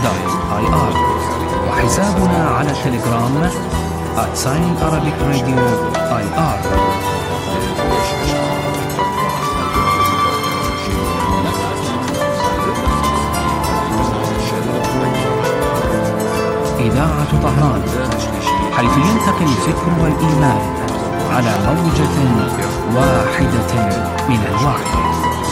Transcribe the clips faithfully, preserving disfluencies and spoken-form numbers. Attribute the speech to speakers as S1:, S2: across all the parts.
S1: دوت آي آر، وحسابنا على تليجرام آت ساين أرابيك راديو آي آر. إذاعة طهران، حيث يلتقي الفكر والإيمان على موجة واحدة من الوعي.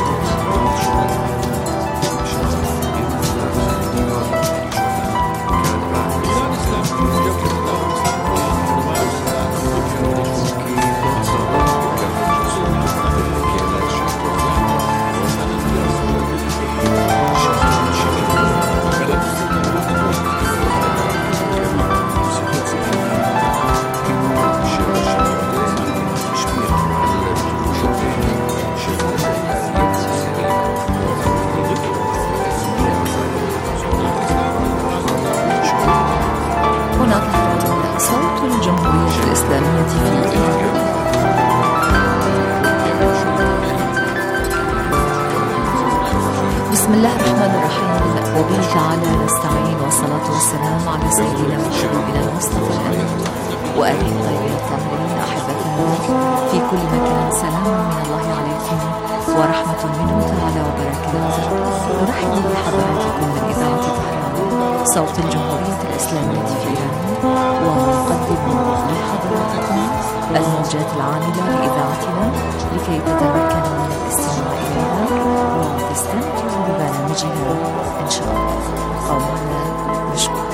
S1: بسم الله الرحمن الرحيم، وبه تعالى نستعين، والصلاة والسلام على سيدنا وحبيبنا المصطفى الأمين وآله الطيبين الطاهرين. أحبتنا في كل مكان، سلام من الله عليكم ورحمة منه تعالى وبركاته. نرحب بحضراتكم من إذاعة طهران صوت الجمهورية الإسلامية في إيران، ونقدم لحضراتكم الموجات العاملة لإذاعتنا لكي تتمكنوا من الاستماع إليها وتستمتعوا ببرامجنا إن شاء الله. قومنا بشكر.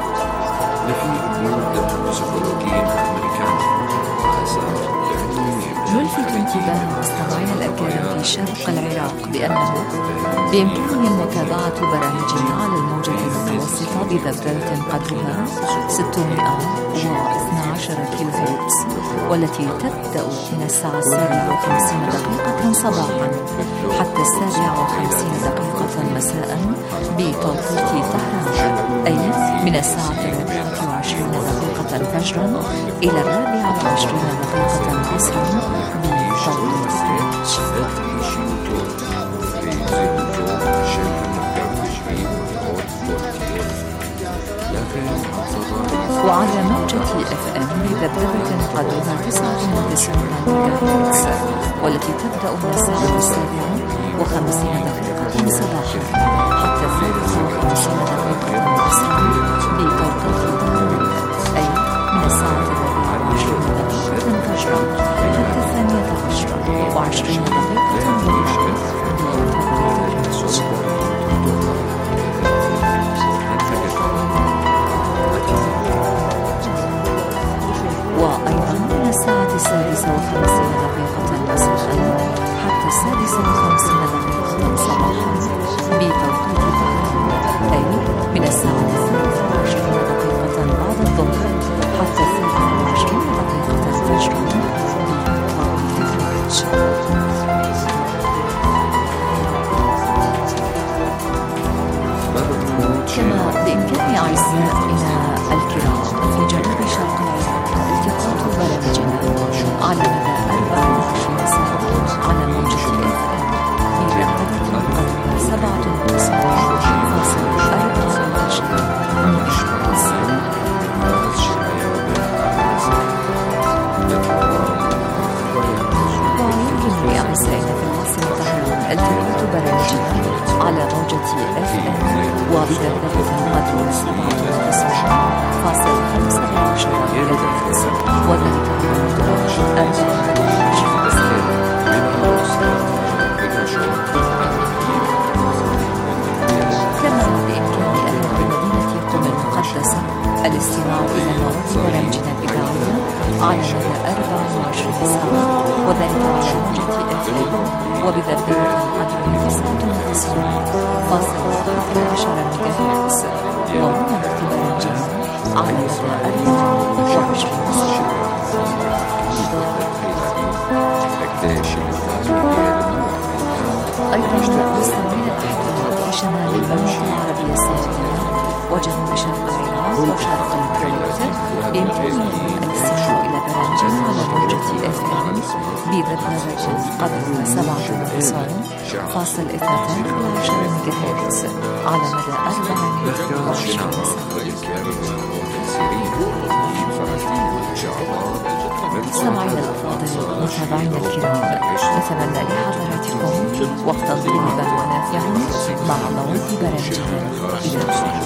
S1: نلفت انتباه مستمعينا الأكارم في شرق العراق بأنه بإمكانهم متابعة برامجنا على الموجة المتوسطة بذبذبة قدرها ستمائة واثني عشر كيلو هرتز، والتي تبدأ من الساعة السابعة وخمسين دقيقة صباحا حتى السابعة وخمسين دقيقة مساء بتوقيت طهران، أي من الساعة الرابعة وعشرين دقيقة فجرا إلى الرابعة وعشرين دقيقة عصرا بتوقيت وعلى موجة اف ام بذبذبة قدرها تسعة وتسعين ميجا هرتز، والتي تبدأ من الساعة السابعة وخمسين دقيقة صباحا حتى الثالثة وخمسين دقيقة مساء بتوقيت طهران، أي من الساعة الرابعة وعشرين دقيقة فجرا حتى الثانية عشرة وعشرين دقيقة ظهرا بتوقيت وأيضا من الساعة السادسة وخمسين دقيقة مساء حتى السادسة وخمسين دقيقة صباحا بتوقيت طهران، أي من الساعة الثالثة وعشرين دقيقة بعد الظهر حتى الثالثة وعشرين دقيقة فجرا بتوقيت كما بإمكان أعزائنا الكرام في جنوب شرق العراق التقاط برامجنا على مدى أربع وعشرين ساعة على موجة اف ام بذبذبة قدرها سبعة وتسعين فاصلة أربعة عشر ميجاهرتز. ويمكن لأعزائنا في العاصمة طهران التقاط برامجنا على موجة اف ام وبذبذبة قدرها سبعة وتسعين فاصلة خمسة عشر ميجاهرتز، وذلك على مدار أربعة وعشرين ساعة. كما بإمكان أهل مدينة قم المقدسة الاستماع إلى مواد برامجنا الإذاعية على مدى أربع وعشرين ساعة، وذلك على موجة اف ام وبذبذبة قدرها تسعة وتسعين فاصلة أحد عشر ميجاهرتز، ومنى برامجنا على مدى أربع وعشرين ساعة. أيضا مستمعين الأحباب في شمال المملكة العربية السعودية وجنوب شرق العراق وشرق الكويت بإمكانهم الاستماع إلى برامجنا على موجة اف ام ببرنامج قبل سبعة وتسعين فاصل اثنتين وعشرين ميجا هرتز على مدى أربع وعشرين سمعنا الأفاضل متابعينا الكرام، نتمنى لحضراتكم وقتا طيبا ونافعا مع مواد برامجنا إلى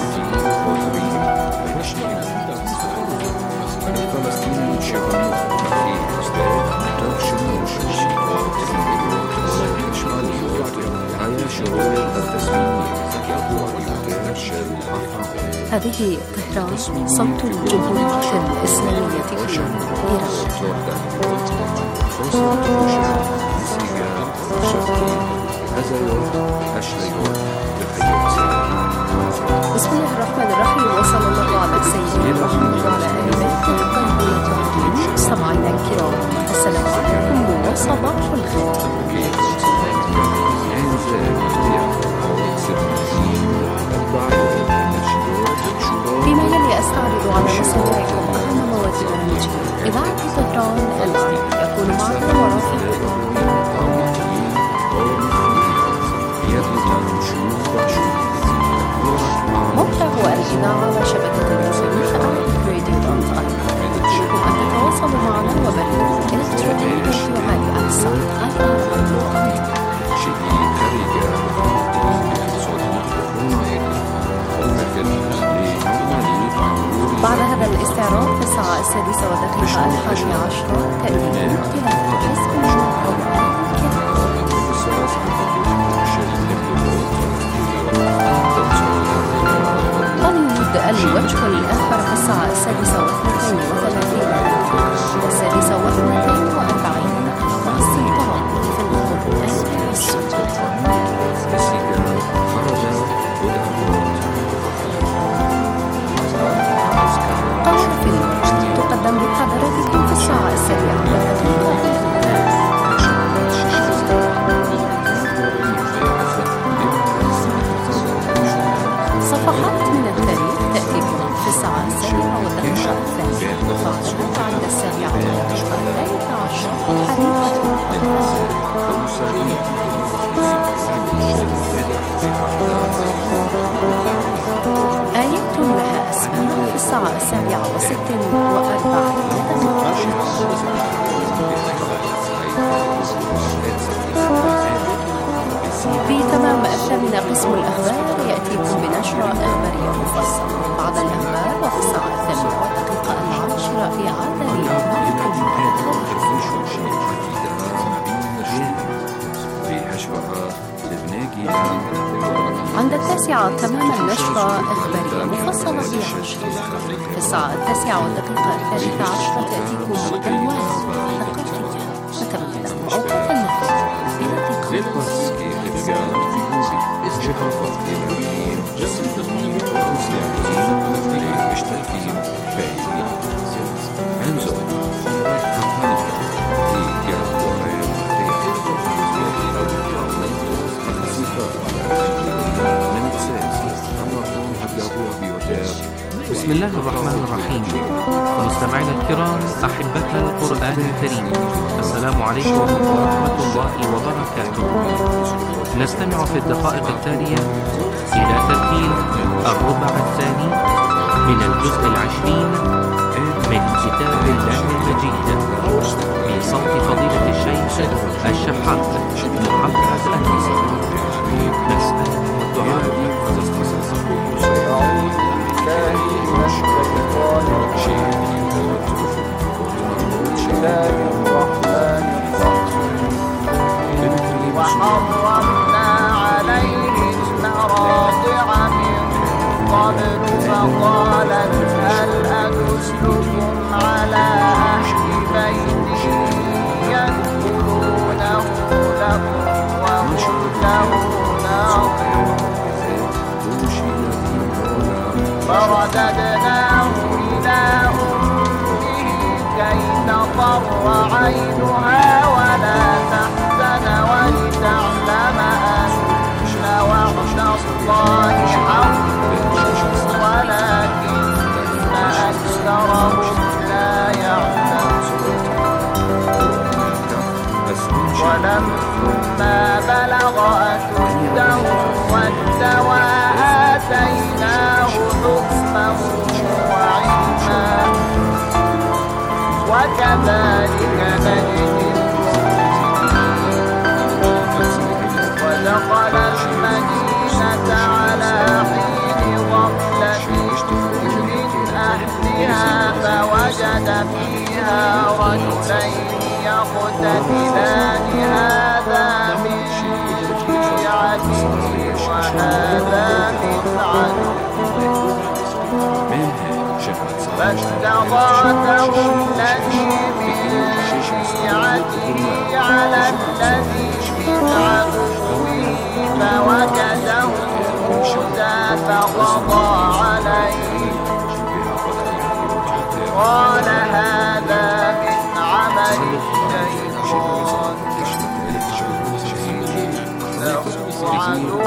S1: هذه طهران صوت الجمهورية الإسلامية في بسم الله الرحمن الرحيم، وصلى الله على سيدنا محمد وعلى آله الطيبين. سمعنا الكرام، السلام عليكم وصباح الخير. فيما يلي أستعرض على مسامعكم أهم مواد برنامج إذاعة طهران الآن. يكون معنا ورافقكم موقع الإذاعة وشبكة الإنترنت آل راديو دوت آي. يمكن أن تتواصلوا معنا وبرنامج إلكتروني فيديوهات على السايت آل راديو دوت آي. بعد هذا الاستعراض في الساعة السادسة والدقيقة الحادية عشرة تأتيكم قراءة اسم القرآن هوليوود الوجه الأكبر في الساعة السادسة واثنتين وثلاثين والسادسة واثنتين وأربعين دقيقة السيطرة في القرآن تقدم لحضراتكم في الساعة السابعة والدقيقة صفحات من التاريخ تأتيكم في الساعة السابعة والدقيقة الثانية. بعدها عند السابعة والدقيقة الثالثة عشر آية لها أسماء في الساعة السابعة وست وأربعين في تمام الثامنة قسم الأخبار يأتيكم بنشرة إخبارية مفصلة. بعد الأخبار وفي الساعة الثامنة والدقيقة العاشرة في عدد عند التاسعة تمام النشرة إخبارية مفصلة في عشرة. في الساعة التاسعة والدقيقة الثالثة عشرة تأتيكم عنوان ثقافية. نتمنى لكم أوقات النهار إلى
S2: بسم الله الرحمن الرحيم. مستمعينا الكرام، أحبتنا القرآن الكريم، السلام عليكم ورحمة الله وبركاته. نستمع في الدقائق التالية إلى ترتيل الربع الثاني من الجزء العشرين من كتاب الله المجيد بصوت فضيلة الشيخ الشحات محمد النسي. نسأل الدعاء.
S3: وحرمنا عليه المراضع من قبل فقالت هل أدلكم على أهل بيت يكفلونه لكم وهم له ناصحون فرددناه إلى أمه كي تقر عينها ولا تحزن ولتعلم أن وعد الله حق ولكن أكثرهم لا يعلمون. كذلك نجزي ودخل المدينة على حين غفلة من أهلها فوجد فيها رجلين يقتتلان هذا من شيعته وهذا من عدوه فاستغاثه الذي من شيعته على الذي من عدوه فوكزه موسى فقضى عليه قال هذا من عمل الشيطان إنه عدو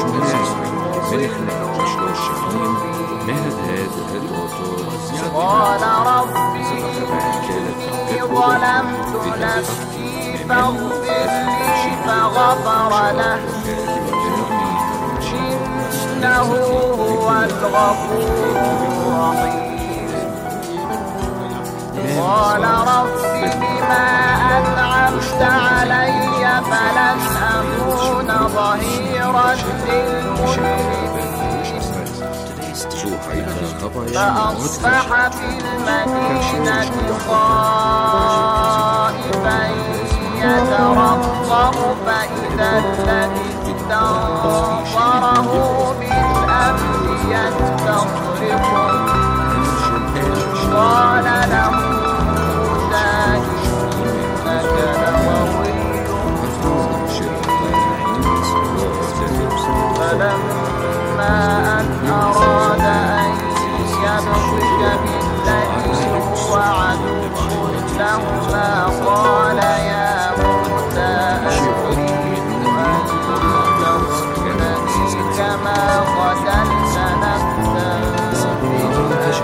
S3: قال رب إني ظلمت نفسي فاغفر لي فغفر له إنه هو الغفور الرحيم قال رب بما أنعمت علي فلن أكون ظهيرا للمجرمين فأصبح في المدينة خائفا يترقب فإذا الذي استنصره بالأمر يستصرخه قال له موسى إنك لغوي فلما أن أراد أن يبطش بالذي هو عدو لهما قال يا موسى أريد أن تقتلني كما قتلت نفسا بالأمس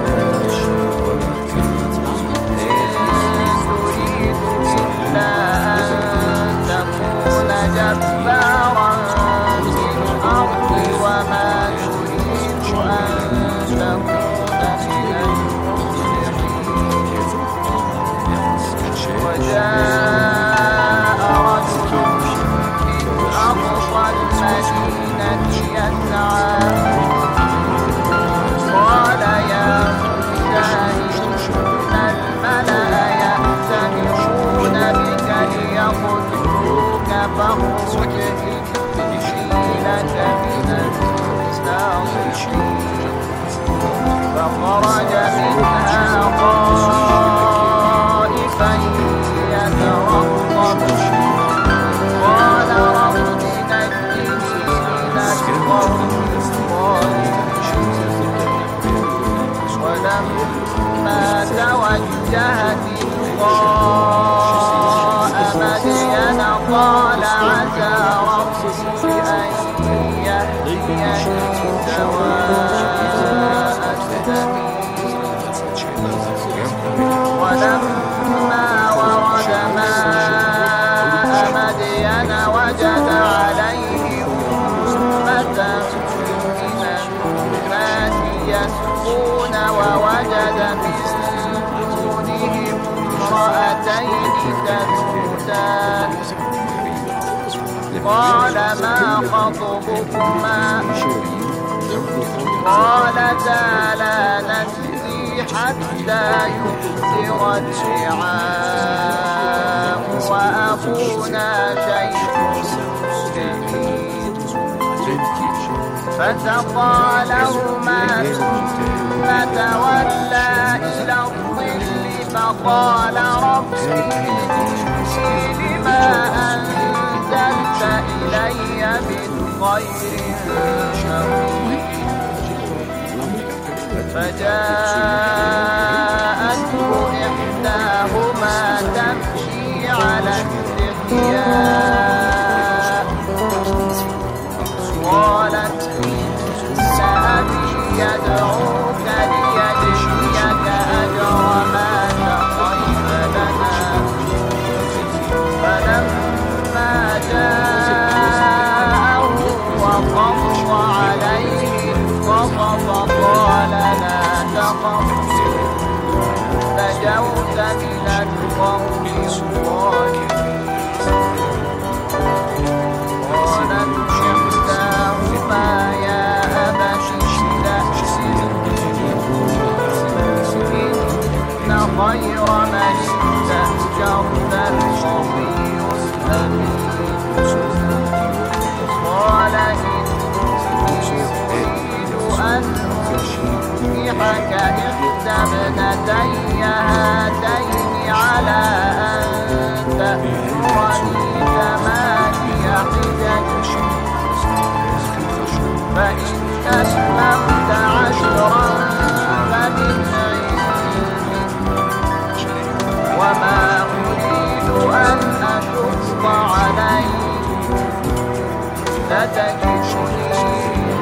S3: جبارا في الأرض وما تريد أن تكون من المصلحين وجاء رجل من أقصى المدينة يسعى قال يا موسى إن الملأ يأتمرون بك ليقتلوك فاخرج إني لك من الناصحين فخرج منها خائفا يترقب قال رب نجني من القوم الظالمين ولما توجه تلقاء مدين قال عسى ربي أن يهديني سواء السبيل ولما ورد ماء مدين وجد عليه أمة من الناس يسقون ووجد من دونهم امرأتين تذودان قال ما خطبكما قالتا لا نسقي حتى يصدر الرعاء وأبونا شيخ كبير فسقى لهما ثم تولى إلى الظل فقال رب إني لما أنزلت إلي من خير فقير فجاءته إحداهما تمشي على استحياء قالت إن أبي يدعوك ليجزيك أجر ما سقيت لنا فلما جاءه وقص عليه القصص قال لا تخف نجوت من الظالمين. قالت إحداهما يا أبت استأجره إن خير من استأجرت القوي الأمين. قال إني أريد أن أنكحك إحدى ابنتي هاتين على أن تأجرني ثماني حجج فإن أتممت عشرا فمن عندك وما أريد أن أشق عليك ستجدني إن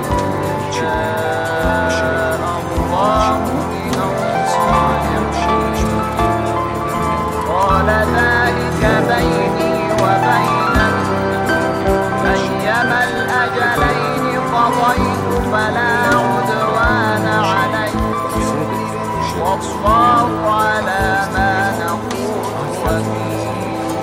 S3: شاء الله من الصالحين. قال ذلك بيني وبينك أيما الأجلين قضيت فلا عدوان علي والله على ما نقول وكيل.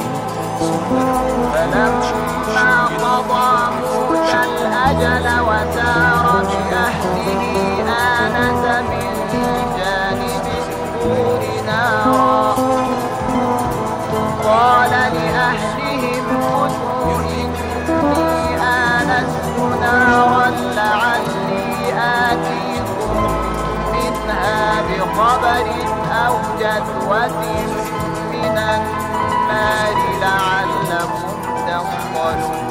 S3: فلما قضى موسى الأجل وسار بأهله آنس من جانب الطور نارا قال لأهلهم كثوا إني آنست نارا لعلي آتيكم منها بخبر أو جذوة من النار لعلكم تصطلون.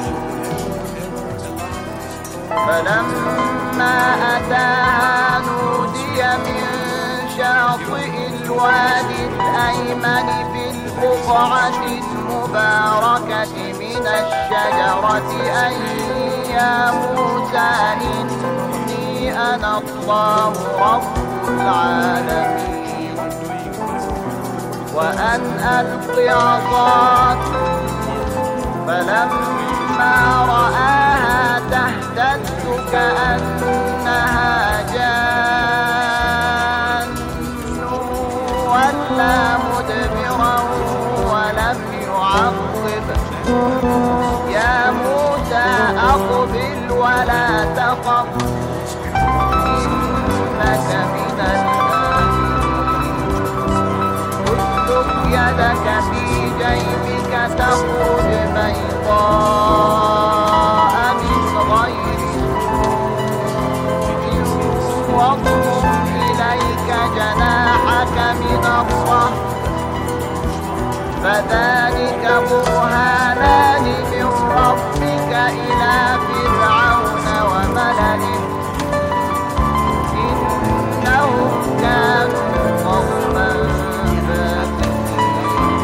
S3: فلما أتاها نودي من شاطئ الوادي الأيمن في البقعة المباركة من الشجرة أن يا موسى إني أنا الله رب العالمين وأن ألق عصاك. فلما رآها تهتز كأنها جان ولا مدبرا ولم يعقب يا موسى أقبل ولا تخف إنك من الآمنين. اسلك يدك في جيبك تخرج بيضاء من غير سوء واضمم إليك جناحك من الرهب فذلك برهانان من ربك إلى فرعون وملئه إنهم كانوا قوما فاسقين.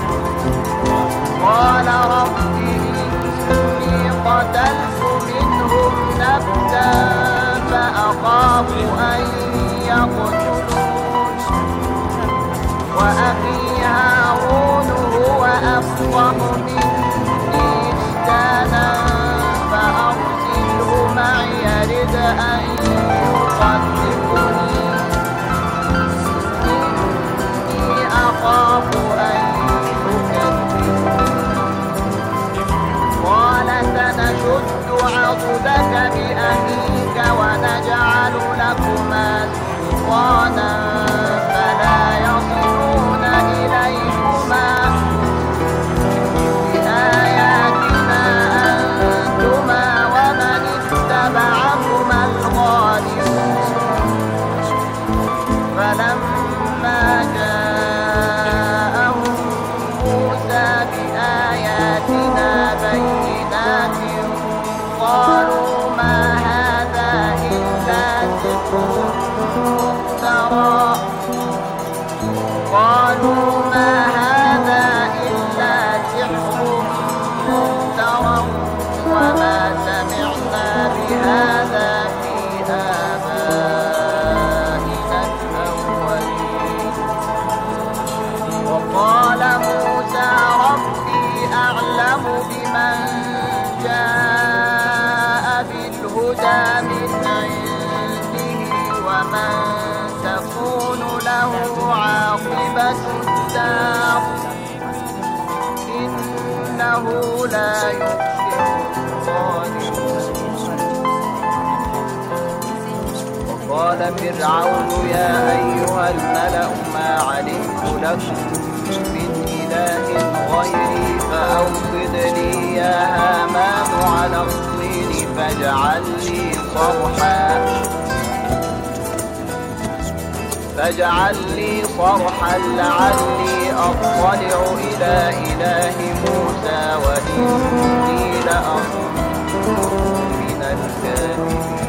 S3: قال رب إني قتلت منهم نفسا فأخاف أن يقتلون وأخي هارون هو أفصح مني لسانا فأرسله معي يرد أن يصدقني إني أخاف أن يكذبون. قال سنشد عضدك بأخيك ونجعل لكما سلطانا فلا يصلون إليكما بآياتنا أنتما ومن اتبعكما الغالبون. فلما جاءهم موسى بآياتنا بينات قالوا ما هذا إلا سحر مفترى قالوا ما هذا إلا سحر مفترى وما سمعنا بهذا في آبائنا الأولين. وقال موسى ربي أعلم بمن جاء بالهدى من عنده إنه لا يفلح الظالمون. وقال فرعون يا أيها الملأ ما علمت لكم من إله غيري فأوقد لي يا هامان على الطين فاجعل لي صرحا فاجعل لي صرحا لعلي أطلع إلى إله موسى وإني لأظنه من الكاذبين.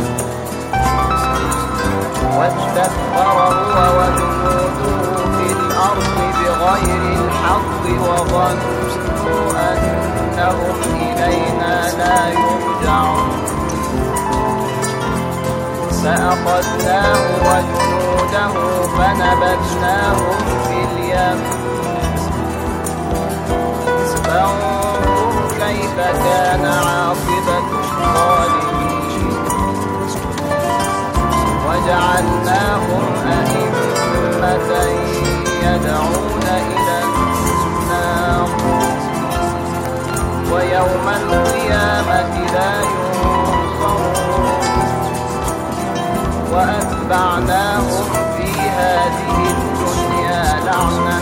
S3: واستكبر هو وجنوده في الأرض بغير الحق وظنوا أنهم إلينا لا يرجعون. فأخذناه وجنوده فنبذناهم في اليم فانظر كيف كان عاقبة الظالمين. وجعلناهم أئمة يدعون إلى النار ويوم القيامة لا ينصرون. وأتبعناهم في هذه الدنيا لعنة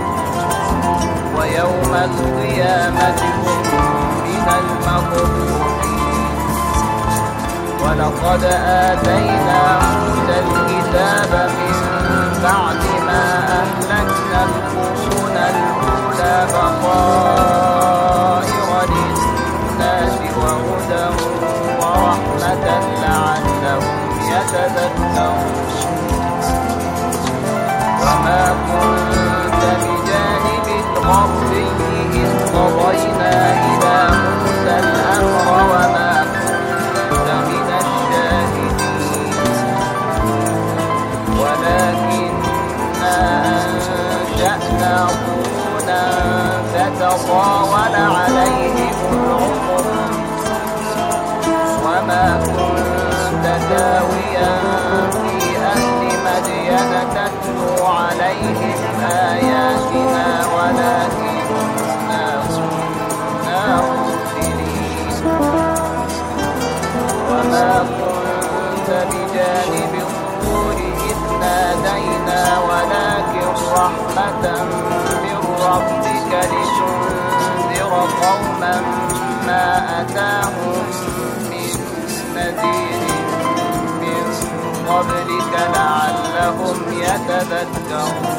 S3: ويوم القيامة هم من المقبوحين. ولقد آتينا موسى الكتاب من بعد ما أهلكنا القرون الأولى بصائر للناس وهدى ورحمة لعلهم يتذكرون. وما كنت بجانب الغربي إذ قضينا إلى موسى الأمر وما كنت من الشاهدين ولكننا أنشأنا قرونا فتطاول عليهم العمر وما كنت تاويا في أهل مدين تتلو عليهم آياتنا ولكننا كنا مرسلين. وما كنت بجانب الطور إذ نادينا ولكن رحمة من ربك لتنذر قوما ما أتاهم من نذير من قبلك لعلهم يتذكرون.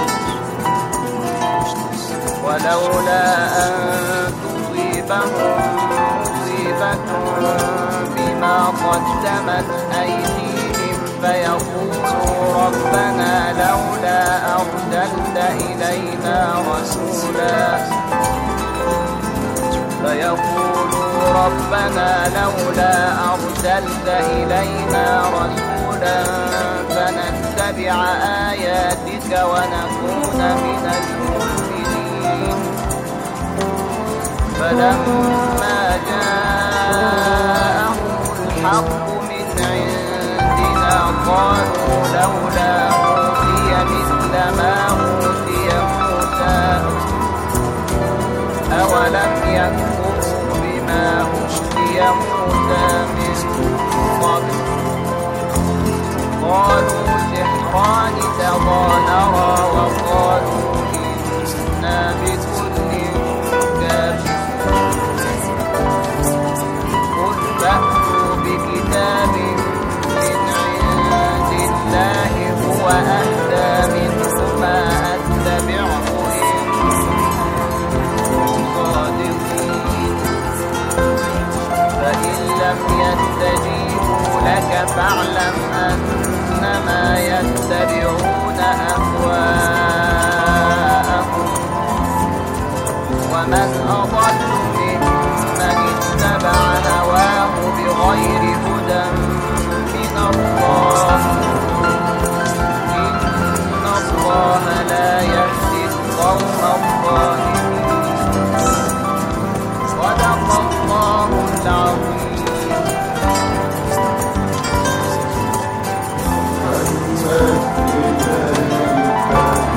S3: ولولا أن تصيبهم مصيبة بما قدمت أيديهم فيقولوا ربنا لولا أرسلت إلينا رسولا فيقولوا ربنا لولا أرسلت إلينا رسولا فنتبع آياتك ونكون من المؤمنين. فلما جاءهم الحق من عندنا قالوا لولا أوتي مثل ما أوتي موسى أولم يكفروا بما أوتي موسى من قبل قالوا سحران تظاهرا وقالوا إنا بكل كافرون. قل فأتوا بكتاب من عند الله هو أهدى منه ما أتبعه إن صادقين. فإن لم يستجيبوا لك فاعلم أنما يتبعون أهواءهم ومن أضل ممن اتبع هواه بغير هدى من الله إن الله لا يهدي القوم الظالمين. صدق الله العظيم.
S4: Thank you.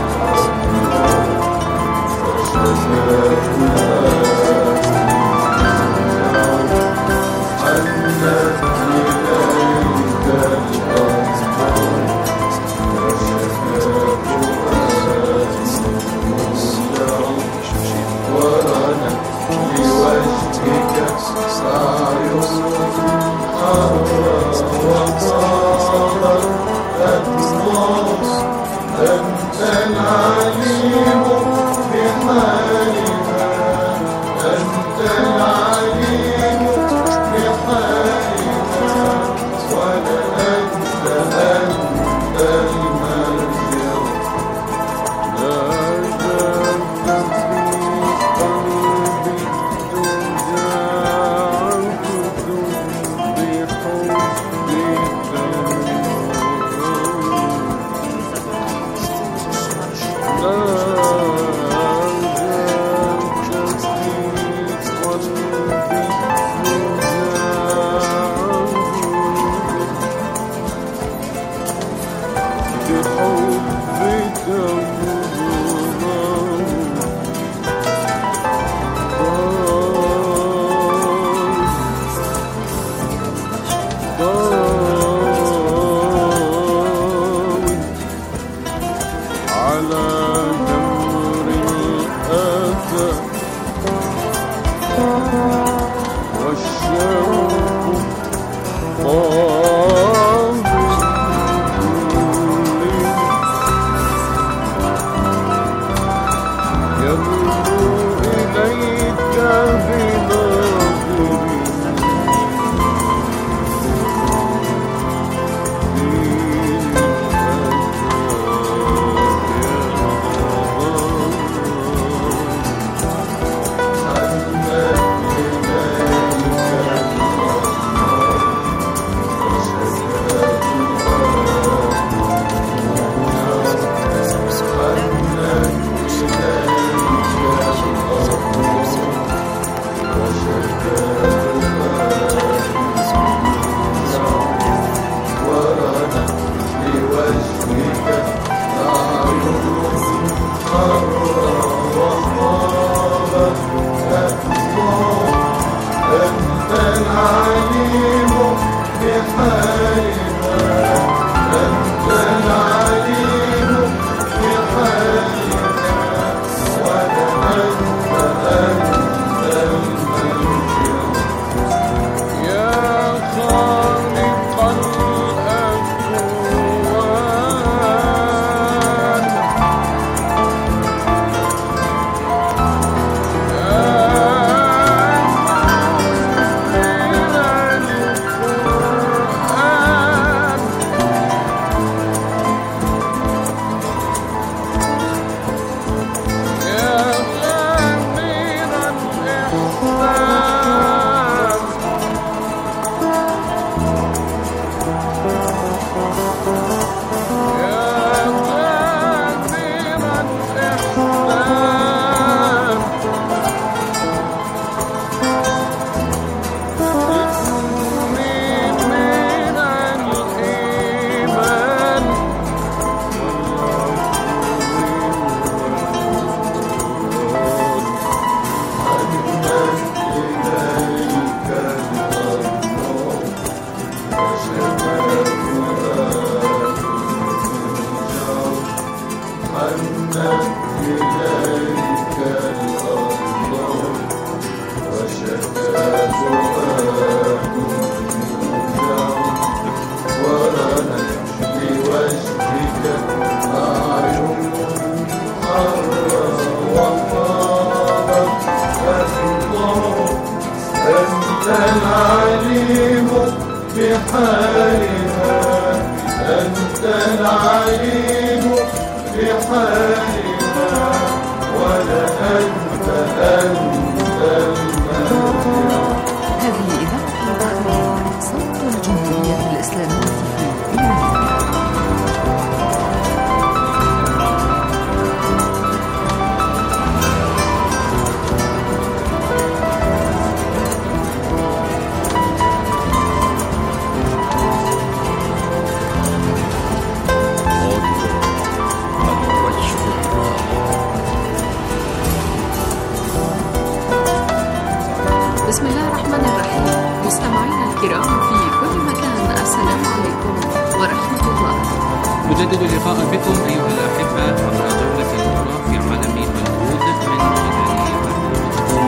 S1: بسم الله الرحمن الرحيم. مستمعينا الكرام في كل مكان، السلام عليكم ورحمة الله.
S2: نجدد اللقاء بكم أيها الأحبة عبر جولة أخرى في عالم الهود من خلال برنامجكم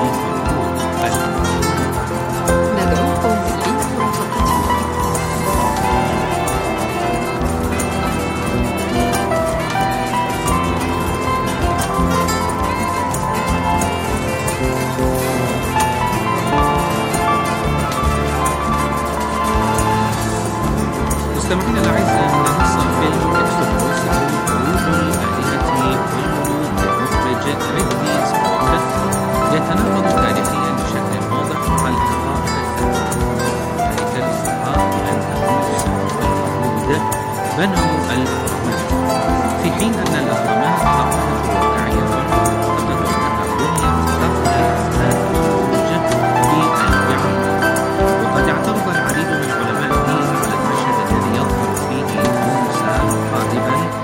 S1: ندعوكم لمرافقتنا.
S2: مستمعينا الأعزاء، ننصر فيلم إكسودوس خروج الآلهة هوليوود للمخرج ريدلي سكوت يتناقض تاريخيا بشكل واضح مع الإقرار ذلك الإقرار أن اليهود بنوا الأهرامات، في حين أن الأهرامات أقامت واقعية تعتقد أنها بنيت قبل الخروج بالفعل. وقد اعترض العديد من علماء الدين على المشهد الذي يظهر فيه موسى قادما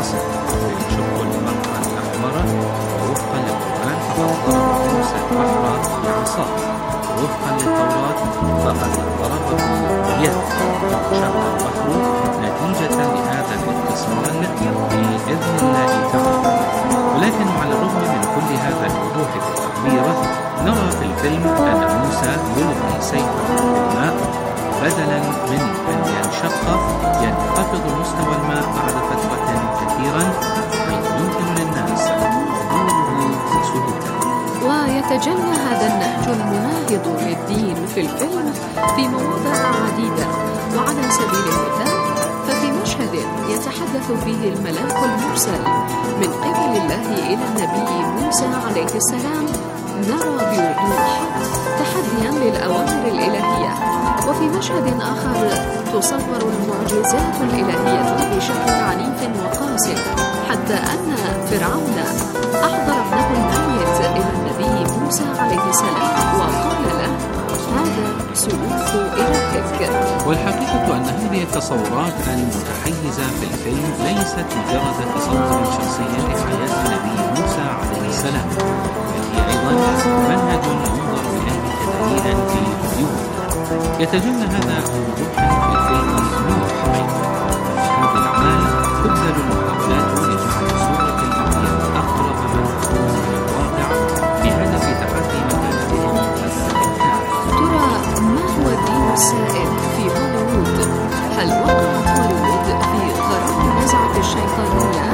S2: العصر يشق البحر الأحمر، ووفقا للقرآن فقد ضرب موسى البحر بعصاه، ووفقا للتوراة فقد ضربه باليد، فانشق البحر نتيجة لهذا الاتصال بإذن الله تعالى. ولكن على الرغم من كل هذا الوضوح الكبير، نرى في الفيلم أن موسى يلقي سيفه في الماء، بدلا من أن ينشق ينخفض مستوى الماء بعد فترة كثيرا، حيث يمكن للناس عبوره بسهولة.
S1: ويتجلى هذا النهج المناهض للدين في الفيلم في مواضع عديدة. وعلى سبيل المثال ففي مشهد يتحدث فيه الملاك المرسل من قبل الله إلى النبي موسى عليه السلام، نرى بوضوح تحديا للأوامر الإلهية. وفي مشهد آخر تصور المعجزات الإلهية بشكل عنيف وقاس، حتى أن فرعون أحضر ابنه الميت إلى النبي موسى عليه السلام وقال له: هذا سلوك إلهك.
S2: والحقيقة أن هذه التصورات المتحيزة في الفيلم ليست مجرد تصور شخصي لحياة النبي موسى عليه السلام، بل هي أيضا منهج ينظر إليه كدليل في وجود. يتجلى هذا بوضوح في الفيلم نوح، حيث في هذه الأعمال تبذل المحاولات لجعل صورة الأنبياء أقرب ما تكون من الواقع بهدف تحدي مكانتهم قدر الإمكان.
S1: ترى ما هو الدين السائد في هوليوود؟ هل وقعت هوليوود في غرام نزعة الشيطانية؟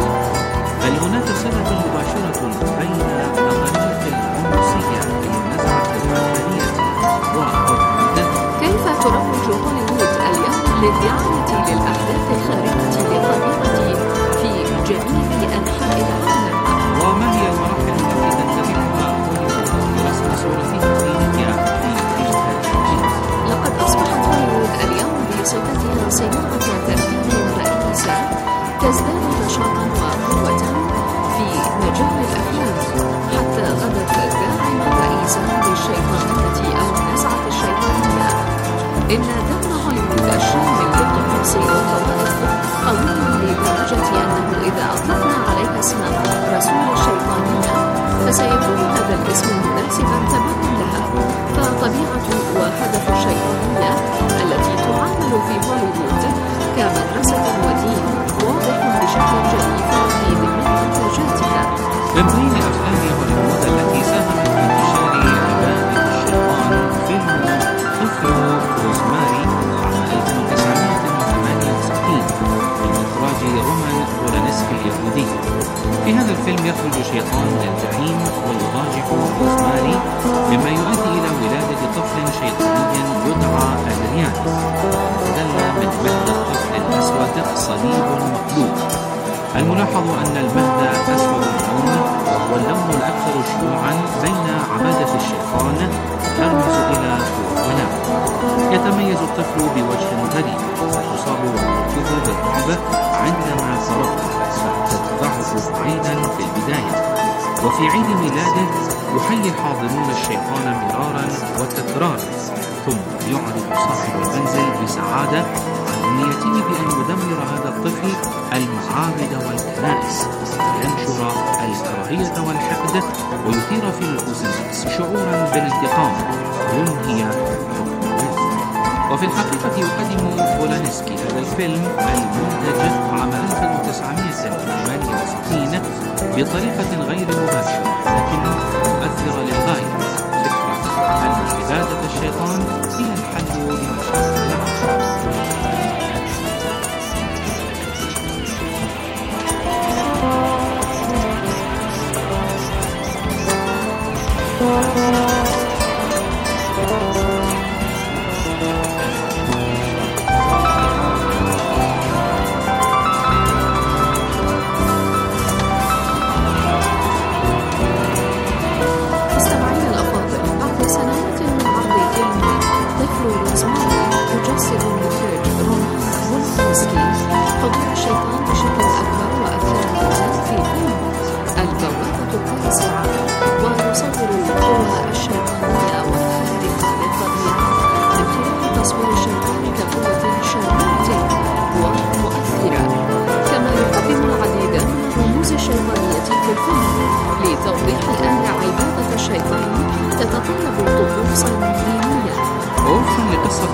S2: هل هناك صلة مباشرة بين نظرية العنصرية في النزعة العلمانية وهوليوود؟
S1: كيف تروج هوليوود اليوم للدعاية للأحداث الخارقة للطبيعة في جميع أنحاء العالم؟
S2: وما هي المراحل التي تتبعها هوليوود لرسم صورتها الدينية في الإنتاج؟
S1: لقد أصبحت هوليوود اليوم بصفتها صناعة ترفيه رئيسة تزداد نشاطا وقوة في مجال الأفلام، حتى غدت داعما رئيسا للشيطانية أو النزعة الشيطانية. إن دعم هوليوود الشامل للطقوس والطوائف قوي لدرجة أنه إذا أطلقنا عليه اسم رسول الشيطانية فسيكون هذا الاسم مناسبا تماما لها. فطبيعة وهدف الشيطانية التي تعامل في هوليوود كمدرسة ودين واضح بشكل جلي في منتجاتها.
S2: من بين أفلام هوليوود التي ساهمت في انتشار عبادة الشيطان فيلم طفل روزماري عام ألف وتسعمائة وثمانية وستين من إخراج رومان بولانسكي اليهودي. في هذا الفيلم يخرج شيطان من الجحيم ويضاجع روزماري، مما يؤدي إلى ولادة طفل شيطاني يدعى أدريان. تدلى من مهد الطفل الأسود صليب مقلوب. الملاحظ أن المهد أسود اللون، وهو اللون الأكثر شيوعا بين عبادة الشيطان، يرمز إلى الولاء. يتميز الطفل بوجه غريب، فتصاب والدته بالرعب عندما تراه، فتدفعه بعيدا في البداية. وفي عيد ميلاده يحيي الحاضرون الشيطان مرارا وتكرارا، ثم يعرض صاحب المنزل بسعادة عن أمنيته بأن يدمر هذا الطفل المعابد والكنائس، وينشر الكراهية والحقد، ويثير في نفوس الناس شعورا بالانتقام، وينهي حكم الولاء. وفي الحقيقة يقدم بولانسكي هذا الفيلم المنتج عام ألف وتسعمائة وثمانية وستين بطريقة غير مباشرة لكن مؤثرة للغاية. فكرة أن عبادة الشيطان هي الحل لمشاكل العالم.
S1: الشيطان كقوة شريرة ومؤثرة، كما يقدم العديد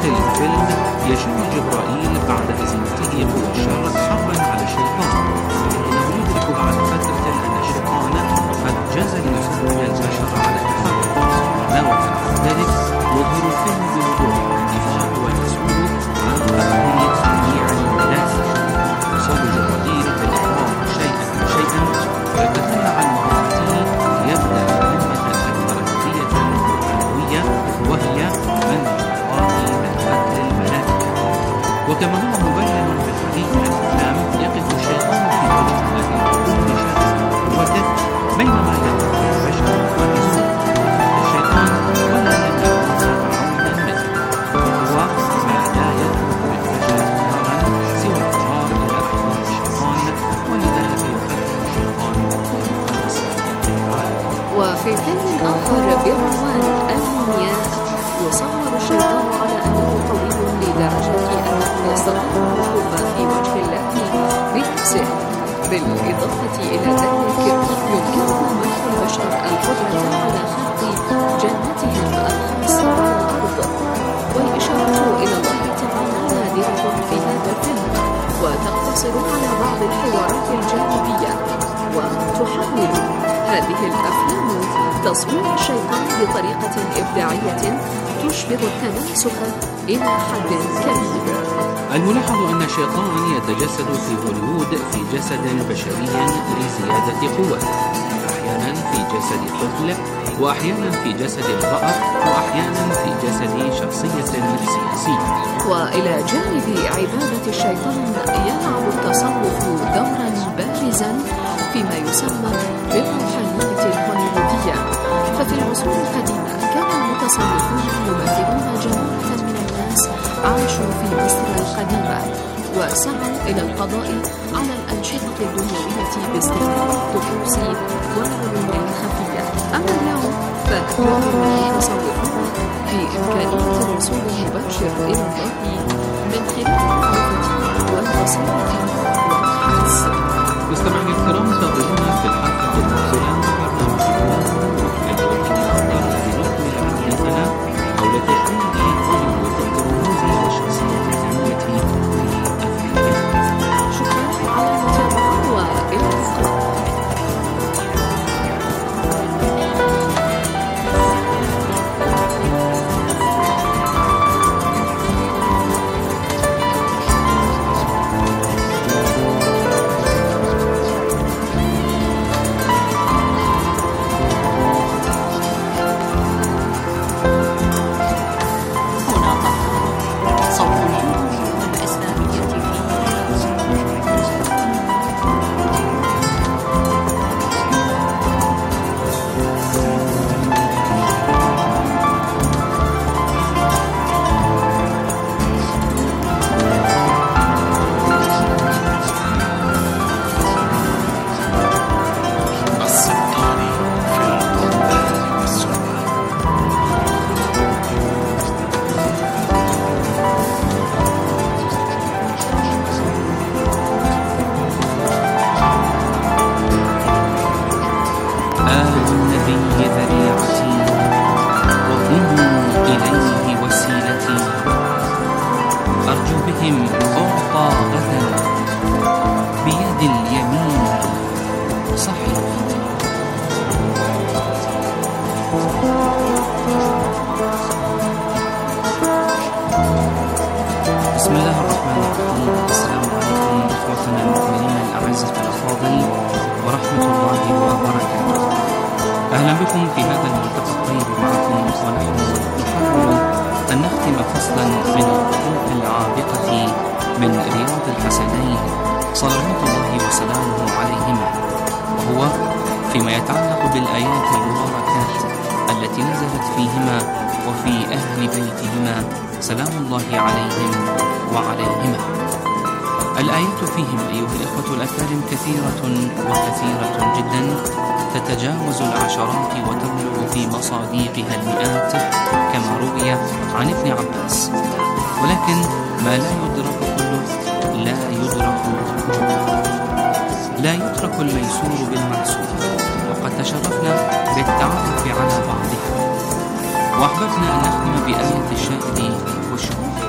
S2: الفيلم يشن جبرائيل بعد هزيمته قوى الشر حربا على الشيطان، لكنه يدرك بعد فترة أن الشيطان قد جاز ليسمي البشر على التفرق. علاوة على ذلك يظهر الفيلم بوضوح النظام والمسؤول عن قتل جميع الملائكة. يصاب جبرائيل بالإحراق شيئا فشيئا ويتخلى عن مهمته ليبدأ مهمة الملكية القرآنية وهي من الله من قتل الملائكة. وكما هو مبين في الحديث عن الإسلام يقف الشيطان في وجه الله بكل شأن وجد بينما يقف البشر قائزون الشيطان ولا يملك عونا منه، وهو ما لا يترك للبشر اختيارا سوى الفرار إلى أحضان الشيطان، ولذلك يقدم الشيطان
S1: وفي فيلم آخر بعنوان المومياء يصور الشيطان على أنه قوي لدرجة أنه يستطيع الوقوف في وجه الله بنفسه. بالإضافة إلى ذلك يمكننا منح البشر القدرة على خلق جنتهم الخاصة على الأرض، والإشارة إلى الله تعالى نادرة في هذا الفيلم وتقتصر على بعض الحوارات الجانبية. وتحاول هذه الأفلام تصوير الشيطان بطريقة إبداعية تشبه التناسخ إلى حد كبير.
S2: الملاحظ أن الشيطان يتجسد في هوليوود في جسد بشري لزيادة قوته، أحيانا في جسد طفل، وأحيانا في جسد امرأة، وأحيانا في جسد شخصية سياسية.
S1: وإلى جانب عبادة الشيطان يلعب التصوف دورا بارزا فيما يسمى بالروحانية الهوليوودية. ففي العصور القديمة كان المتصوفون يمثلون جماعة من الناس عاشوا في مصر القديمة وسعوا إلى القضاء على الأنشطة الدنيوية باستخدام الطقوس والعلوم الخفية. أما اليوم فيؤمن المتصوفون بإمكانية الوصول المباشر إلى الله من خلال المعرفة والبصيرة والحدس.
S2: مستمعينا الكرام، تابعونا في الحلقة المقبلة من برنامج الذي نكمل حديثنا حول تشكيل هوليوود الرموز والشخصيات الفنية في أفريقيا.
S1: شكرا على المتابعة وإلى اللقاء.
S2: بسم الله الرحمن الرحيم. السلام عليكم إخوتنا المؤمنين الأعزة الأفاضل ورحمة الله وبركاته. أهلا بكم في هذا الملتقى الطيب معكم، ونحن نحاول أن نختم فصلا من الخطوط العابقة من رياض الحسنين صلوات الله وسلامه عليهما، وهو فيما يتعلق بالآيات المباركات التي نزلت فيهما وفي أهل بيتهما سلام الله عليهم وعليهما. الآيات فيهم أيها الإخوة الأكارم كثيرة وكثيرة جدا، تتجاوز العشرات وتبلغ في مصاديقها المئات كما روي عن ابن عباس، ولكن ما لا يدرك كله لا يدرك جمله، لا يترك الميسور بالمعسور. وقد تشرفنا بالتعرف على بعضها، وأحببنا أن نختم بآية الشاهد والشهود.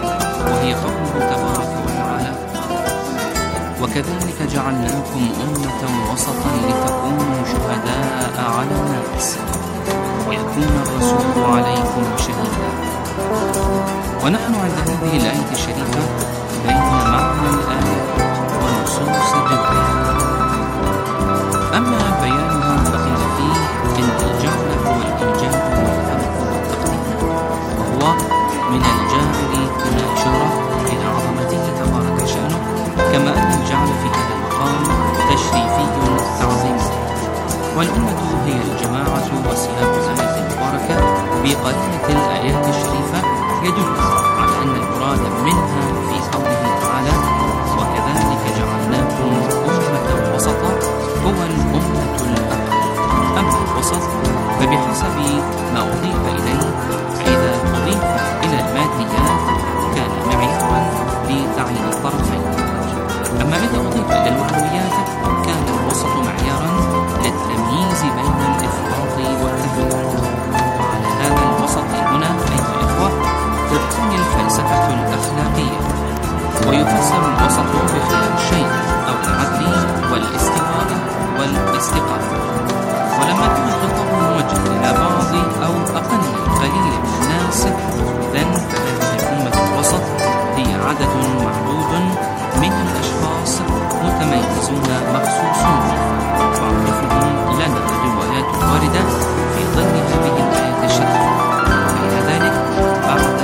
S2: وهي قوله تبارك وتعالى: وكذلك جعلناكم أمة وسطا لتكونوا شهداء على الناس ويكون الرسول عليكم شهيدا. ونحن عند هذه الآية الشريفة بين معنى الآية ونصوص الرواية. أما بيانها فقيل فيه إن الجعل هو الإيجاد والخلق والتقدير، وهو من الجاعل مناشرة إلى عظمته تبارك شأنه، كما أن الجعل في هذا المقام تشريفي تعظيمي. والأمة هي الجماعة، وسياق الآية المباركة بقرينة الآيات الشريفة يدل على أن المراد منها في قوله تعالى: وكذلك جعلناكم أمة وسطا هو الأمة الأقل. أما الوسط فبحسب ما أضيف إليه، فإذا أضيف إلى الماديات كان معيارا لتعيين الطرفين، أما إذا أضيف إلى المعنويات كان الوسط معيارا للتمييز بين الإفراط والتفريط. وعلى هذا الوسط هنا أيها الإخوة تبتني الفلسفة الأخلاقية، ويفسر الوسط بخيار الشيء أو العدل والاستواء والاستقامة. ولما كان الخطاب موجه إلى بعض أو أقل قليل من الناس، إذن فهذه الأمة الوسط هي عدد معدود من الأشخاص متميزون مخصوصون، وعرفهم لنا الروايات الواردة في ظل هذه الآية الشريفة، وإلى ذلك بعد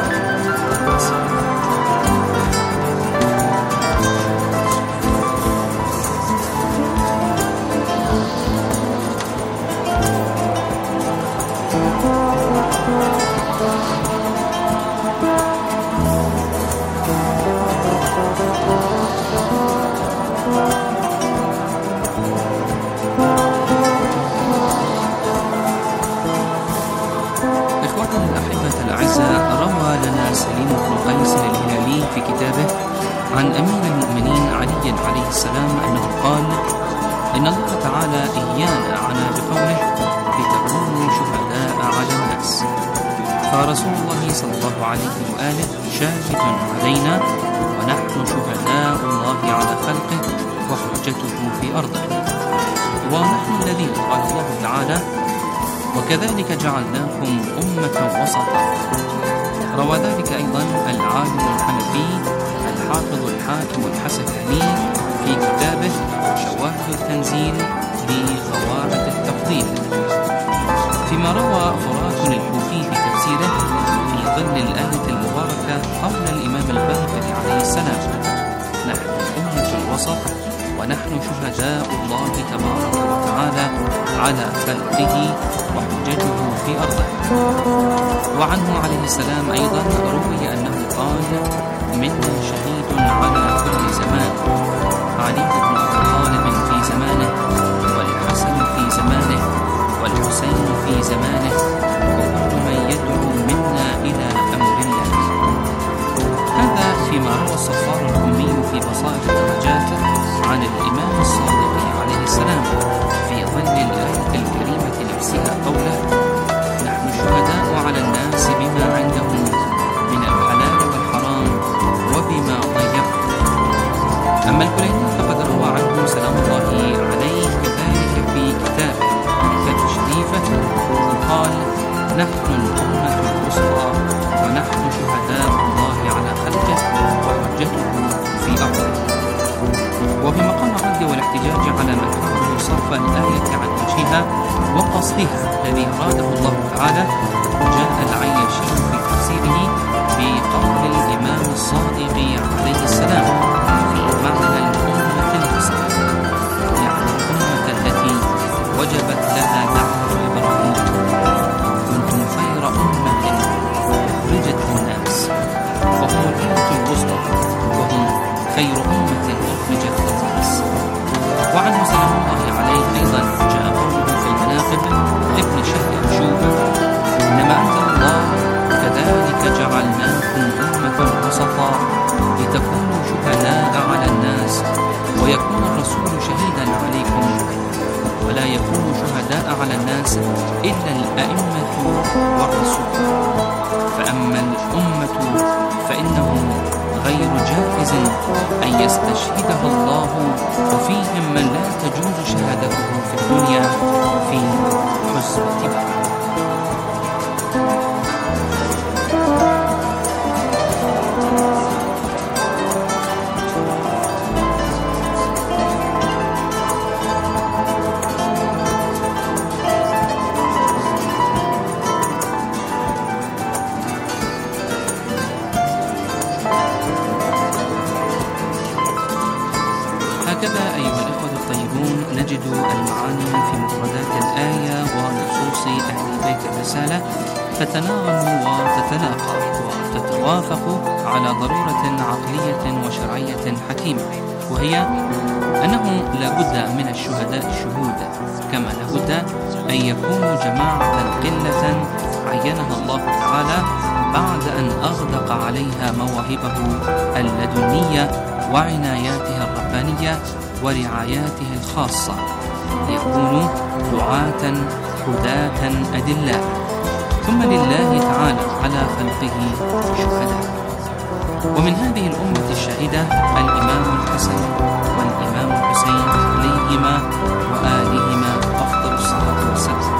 S2: سليم بن قيس الهلالي في كتابه عن أمير المؤمنين علي عليه السلام أنه قال: إن الله تعالى إيانا عنا بقوله: لتكونوا شهداء على الناس. فرسول الله صلى الله عليه وآله شاهد علينا، ونحن شهداء الله على خلقه وحجته في أرضه. ونحن الذين قال الله تعالى: وكذلك جعلناكم أمة وسطا. روى ذلك أيضا العالم الحنفي الحافظ الحاكم الحسكاني في كتابه شواهد التنزيل لقواعد التفضيل، فيما روى فرات الكوفي في تفسيره في ظل الآية المباركة قول الإمام الباقر عليه السلام: نحن أمة الوسط ونحن شهداء الله تبارك وتعالى على خلقه وحجته في أرضه. وعنه عليه السلام أيضا روي أنه قال: منا شهيد على كل زمان، علي بن أبي طالب في زمانه، والحسن في زمانه، والحسين في زمانه، وكل من يدعو منا إلى أمر الله. هذا فيما روى الصفار الأمي في بصائر الدرجات عن الإمام الصادق عليه السلام في ظل الآية الكريمة نفسها قوله: نحن شهداء على الناس بما عندهم من الحلال والحرام وبما ضيقوا. أما الكليني فقد روى عنه سلام الله عليه كذلك في كتابه كتاب شريفه قال: نحن الأمة الوسطى ونحن شهداء الله على خلقه وحجته في أرضه. وفي مقام الرد والاحتجاج على من حاول صرف الآية عن وجهها وقصدها الذي أراده الله تعالى، جاء العياشي في تفسيره بقول الإمام الصادق عليه السلام في معنى الأمة الوسطى، يعني الأمة التي وجبت لها دعوة إبراهيم: كنتم خير أمة أخرجت للناس. فهم الأمة الوسطى وهم خير أمة أخرجت للناس. وعنه سلام الله عليه أيضا جاء قوله في المناقب ابن شهر شوبة: إنما أنزل الله كذلك جعلناكم أمة وسطا لتكونوا شهداء على الناس ويكون الرسول شهيدا عليكم ولا يكون شهداء على الناس إلا الأئمة والرسول. فأما الأمة فإنهم غير جائز أن يستشهده الله، وفيهم من لا تجوز شهادته في الدنيا في حسبة بدر. هكذا أيها الإخوة الطيبون نجد المعاني في مفردات الآية ونصوص أهل بيت الرسالة تتناغم وتتلاقى وتتوافق على ضرورة عقلية وشرعية حكيمة، وهي أنه لا بد من الشهداء الشهود، كما لا بد أن يكونوا جماعة قلة عينها الله تعالى بعد أن أغدق عليها مواهبه اللدنية وعناياته الربانية ورعاياته الخاصة، ليكونوا دعاة حداة أدلاء، ثم لله تعالى على خلقه شهداء. ومن هذه الأمة الشهيدة الإمام الحسن والإمام الحسين عليهما وآلهما أفضل الصلاة والسلام.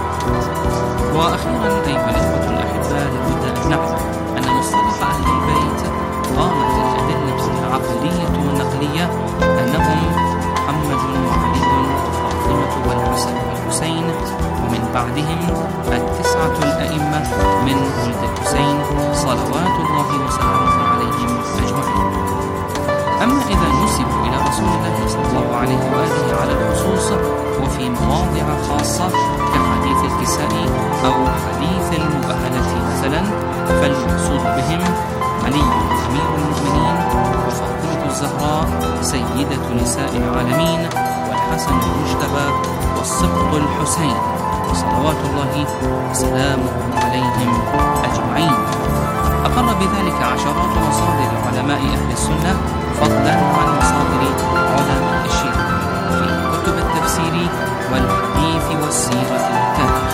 S2: وأخيرا أيها الإخوة الأحباء، لابد أن نعلم أن مصطلح أهل البيت قامت الأدلة العقلية والنقلية أنهم محمد وعلي وفاطمة والحسن والحسين، ومن بعدهم التسعة الأئمة من ولد الحسين صلوات الله وسلامه عليهم أجمعين. أما إذا نسبوا إلى رسول الله صلى الله عليه وآله على الخصوص وفي مواضع خاصة كحديث الكساء أو حديث المباهلة مثلا، فالمقصود بهم علي أمير المؤمنين، وفاطمة الزهراء سيدة نساء العالمين، والحسن المجتبى، والسبط الحسين، صلوات الله وسلامه عليهم أجمعين. أقر بذلك عشرات مصادر علماء أهل السنة، فضلا عن مصادر علماء الشيعة في كتب التفسير والحديث والسيرة والتاريخ.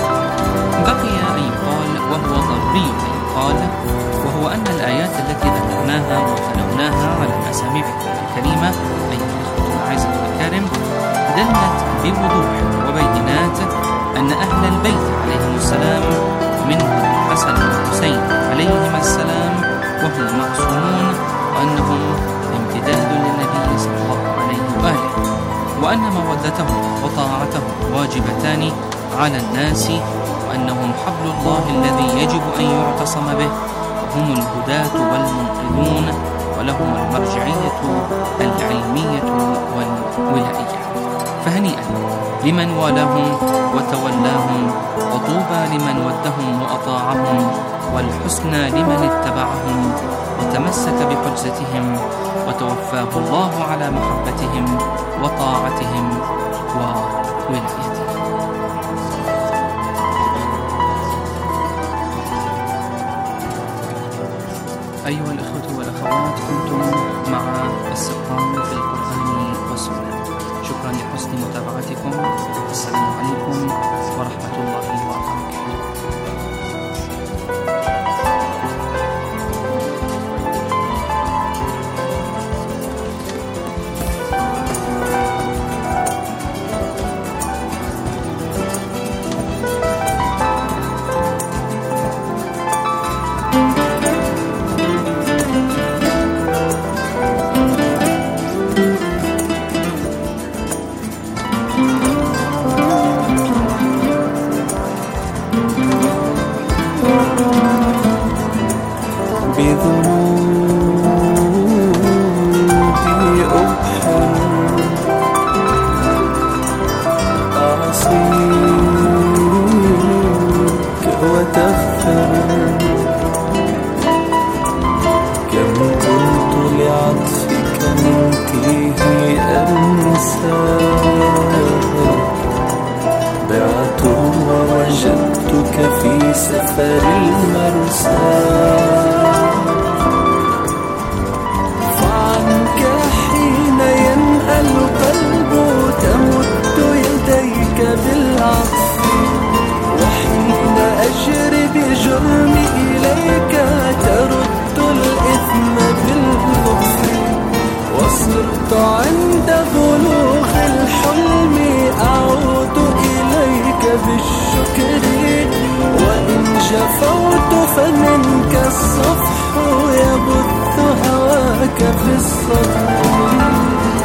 S2: بقي أن يقال، وهو ضروري أن يقال، وهو أن الآيات التي ذكرناها وتلوناها على مسامعكم الكريمة أيها الأخوة الأعزة والأكارم دلت بوضوح وبينات أن أهل البيت عليهم السلام منهم الحسن والحسين عليهما السلام وهم معصومون، وأنهم امتداد للنبي صلى الله عليه وآله، وأن مودتهم وطاعتهم واجبتان على الناس، وأنهم حبل الله الذي يجب أن يعتصم به، وهم الهداة والمنقذون، ولهم المرجعية العلمية والولائية. فهنيئا لمن والاهم وتولاهم، وطوبى لمن ودهم وأطاعهم، والحسنى لمن اتبعهم وتمسك بحجتهم، وتوفاه الله على محبتهم وطاعتهم وولايتهم. أيها الأخوة والأخوات، كنتم مع السقام في القرآن والسنة. شكرا لحسن متابعتكم. السلام عليكم ورحمة الله وبركاته.
S4: بعت ووجدتك في سفر المرسى، فعنك حين ينأى القلب تمد يديك بالعطف، وحين أجري بجرمي إليك ترد الإثم بالعطف. وصرت عند بلوغ الحلم أعود إليك بالشكر، وإن جفوت فمنك الصفح يبث هواك في الصدر.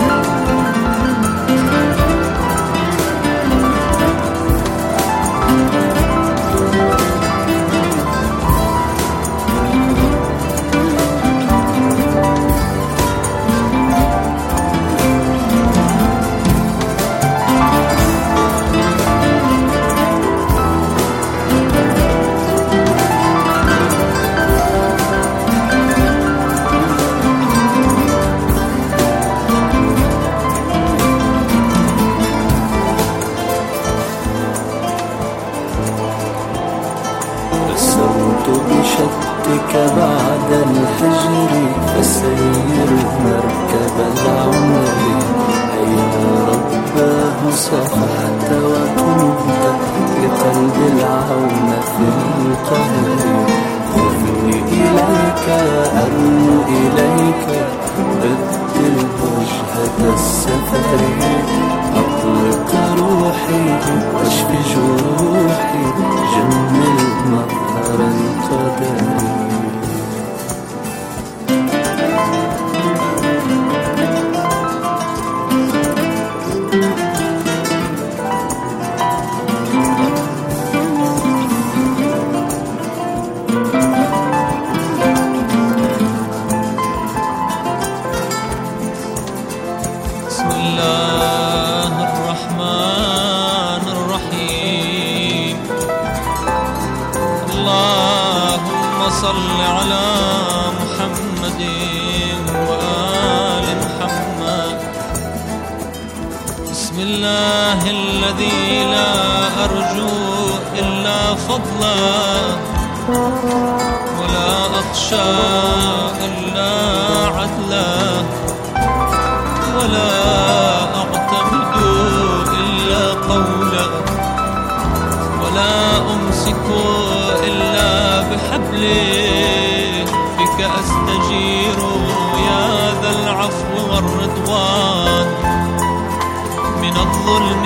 S4: سرت بشدك بعد الحجر فسير مركب العمر، أيا رباه صفحت وكنت لقلب العون في القهر. خذني إليك أرنو إليك بدل وجهة السفر، أطلق روحي واشف جروحي جمل مظهر القدر.
S2: بسم الله الرحمن الرحيم. اللهم صل على محمد وآل محمد. بسم الله الذي لا أرجو إلا فضله، ولا أخشى إلا عدله، ولا أعتمد إلا قوله، ولا أمسك إلا بحبله. بك أستجير يا ذا العفو والرضوان، من الظلم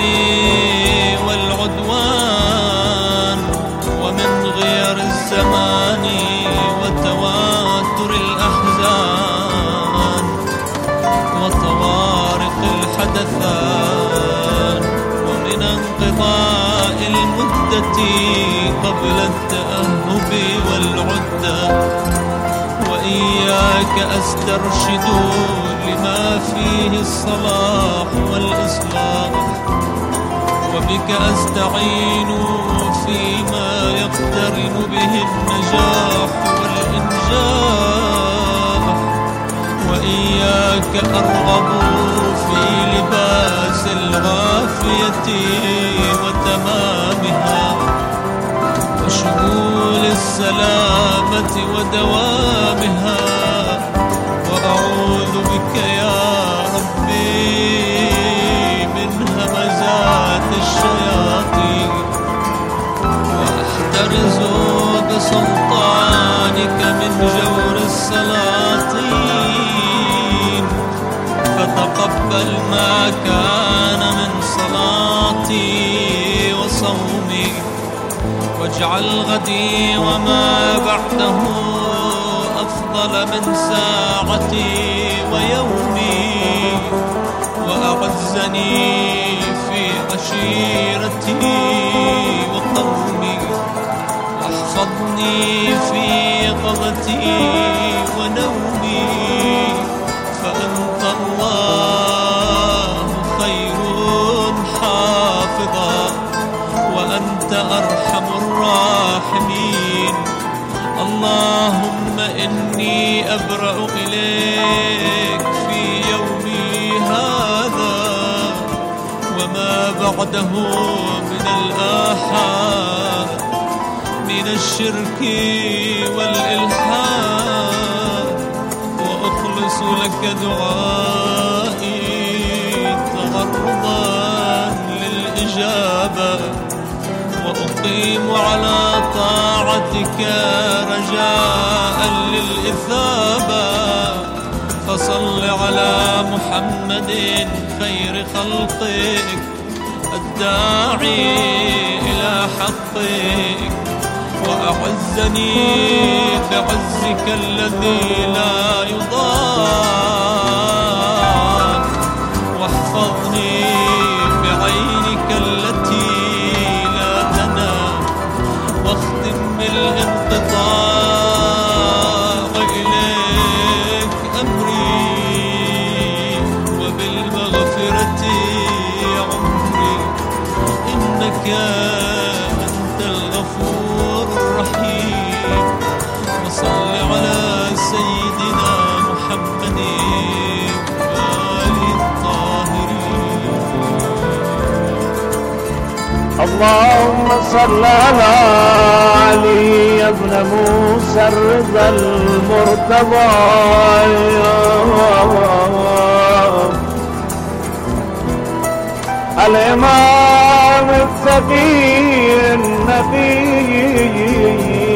S2: والعدوان، ومن غير الزمان وتواتر الأحزان، وطوارق الحدثان، ومن انقضاء المدة قبل التأهب والعدة. وإياك أسترشد لما فيه الصلاح والإصلاح، وبك أستعين فيما يقترن به النجاح والإنجاح. وإياك أرغب في لباس العافية وتمامها، وشمول السلامة ودوامها. وأعوذ بك يا ربي من همزات الشياطين، وأحترز بسلطانك من جور السلاطين. فتقبل ما كان من صلاتي وصومي، واجعل غدي وما بعده أفضل من ساعتي ويومي. وأعزني في عشيرتي وقومي، واحفظني في يقظتي ونومي. فأنت الله خير حافظا، وأنت أرحم الراحمين. اللهم إني أبرأ إليك في يومي هذا وما بعده من الآحاد، من الشرك والإلحاد. وأخلص لك دعائي تغرضا للإجابة، وأقيم على طاعتك رجاء للإثابة.
S5: فصل على محمد خير خلقك الداعي إلى حقك، وأعزني بعزك الذي لا يضام، واحفظني بعينك التي لا تنام، واختم بالانقطاع إليك أمري، وبالمغفرة عمري، إنك أنت الغفور الرحيم. وصل على سيدنا محمد وآل الطاهرين.
S3: اللهم صل على علي بن موسى الرضا المرتضى، الإمام التقي النبي،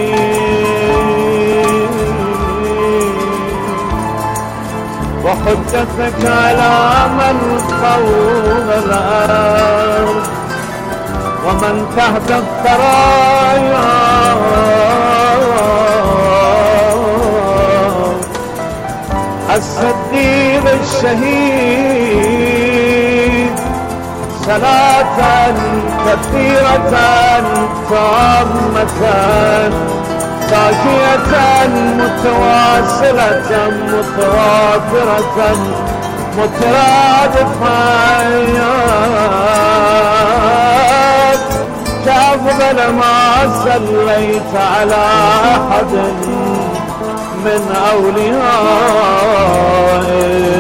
S3: وحجتك على من قوم الأرض ومن تحت الثرايا، الصديق الشهيد، صلاة كثيرة تامة ساكية متواصلة متواترة مترادفة، كأفضل ما صليت على أحد من أوليائك.